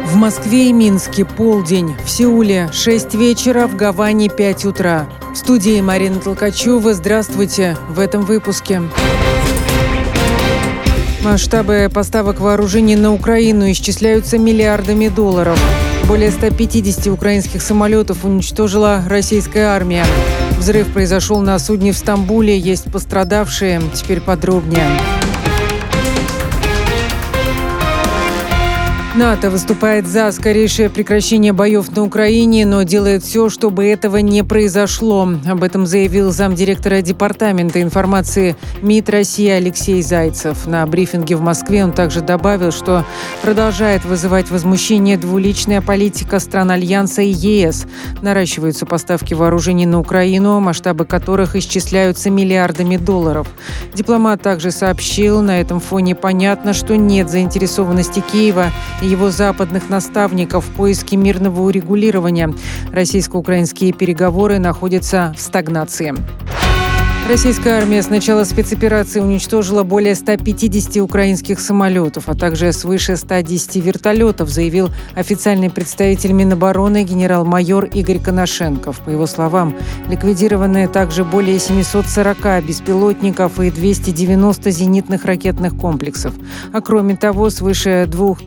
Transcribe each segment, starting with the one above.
В Москве и Минске полдень, в Сеуле 6 вечера, в Гаване 5 утра. В студии Марина Толкачева. Здравствуйте в этом выпуске. Масштабы поставок вооружений на Украину исчисляются миллиардами долларов. Более 150 украинских самолетов уничтожила российская армия. Взрыв произошел на судне в Стамбуле. Есть пострадавшие. Теперь подробнее. НАТО выступает за скорейшее прекращение боев на Украине, но делает все, чтобы этого не произошло. Об этом заявил замдиректора Департамента информации МИД России Алексей Зайцев. На брифинге в Москве он также добавил, что продолжает вызывать возмущение двуличная политика стран Альянса и ЕС. Наращиваются поставки вооружений на Украину, масштабы которых исчисляются миллиардами долларов. Дипломат также сообщил, на этом фоне понятно, что нет заинтересованности Киева и его западных наставников в поиске мирного урегулирования. Российско-украинские переговоры находятся в стагнации. Российская армия с начала спецоперации уничтожила более 150 украинских самолетов, а также свыше 110 вертолетов, заявил официальный представитель Минобороны генерал-майор Игорь Коношенков. По его словам, ликвидированы также более 740 беспилотников и 290 зенитных ракетных комплексов. А кроме того, свыше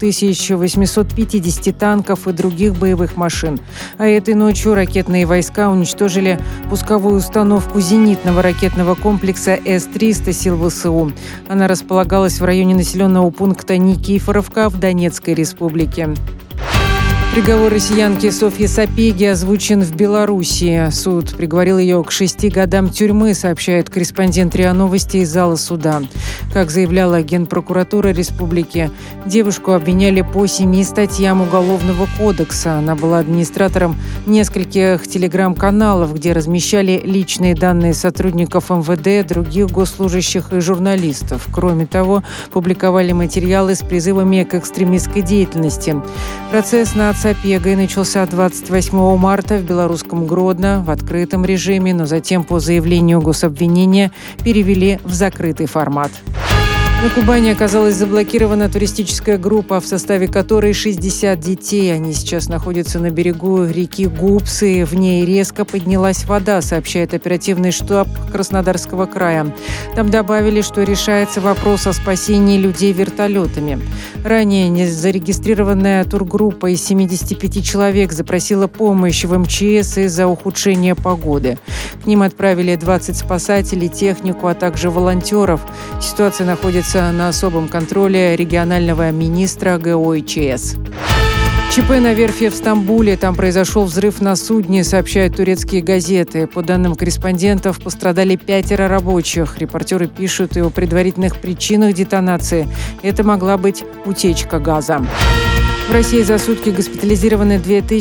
2850 танков и других боевых машин. А этой ночью ракетные войска уничтожили пусковую установку зенитного ракетного комплекса С-300 сил ВСУ. Она располагалась в районе населенного пункта Никифоровка в Донецкой республике. Приговор россиянки Софьи Сапеги озвучен в Белоруссии. Суд приговорил ее к 6 годам тюрьмы, сообщает корреспондент РИА Новости из зала суда. Как заявляла Генпрокуратура республики, девушку обвиняли по 7 статьям Уголовного кодекса. Она была администратором нескольких телеграм-каналов, где размещали личные данные сотрудников МВД, других госслужащих и журналистов. Кроме того, публиковали материалы с призывами к экстремистской деятельности. Процесс над Сапегой начался 28 марта в белорусском Гродно в открытом режиме, но затем по заявлению гособвинения перевели в закрытый формат. На Кубани оказалась заблокирована туристическая группа, в составе которой 60 детей. Они сейчас находятся на берегу реки Гупсы. В ней резко поднялась вода, сообщает оперативный штаб Краснодарского края. Там добавили, что решается вопрос о спасении людей вертолетами. Ранее незарегистрированная тургруппа из 75 человек запросила помощь в МЧС из-за ухудшения погоды. К ним отправили 20 спасателей, технику, а также волонтеров. Ситуация находится на особом контроле регионального министра ГО/ЧС. ЧП на верфи в Стамбуле. Там произошел взрыв на судне, сообщают турецкие газеты. По данным корреспондентов, пострадали 5 рабочих. Репортеры пишут и о предварительных причинах детонации. Это могла быть утечка газа. В России за сутки госпитализированы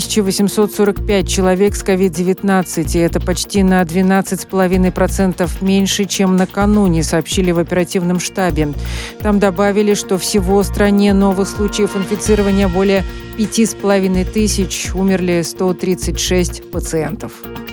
2845 человек с COVID-19, и это почти на 12,5% меньше, чем накануне, сообщили в оперативном штабе. Там добавили, что всего в стране новых случаев инфицирования более 5500, умерли 136 пациентов.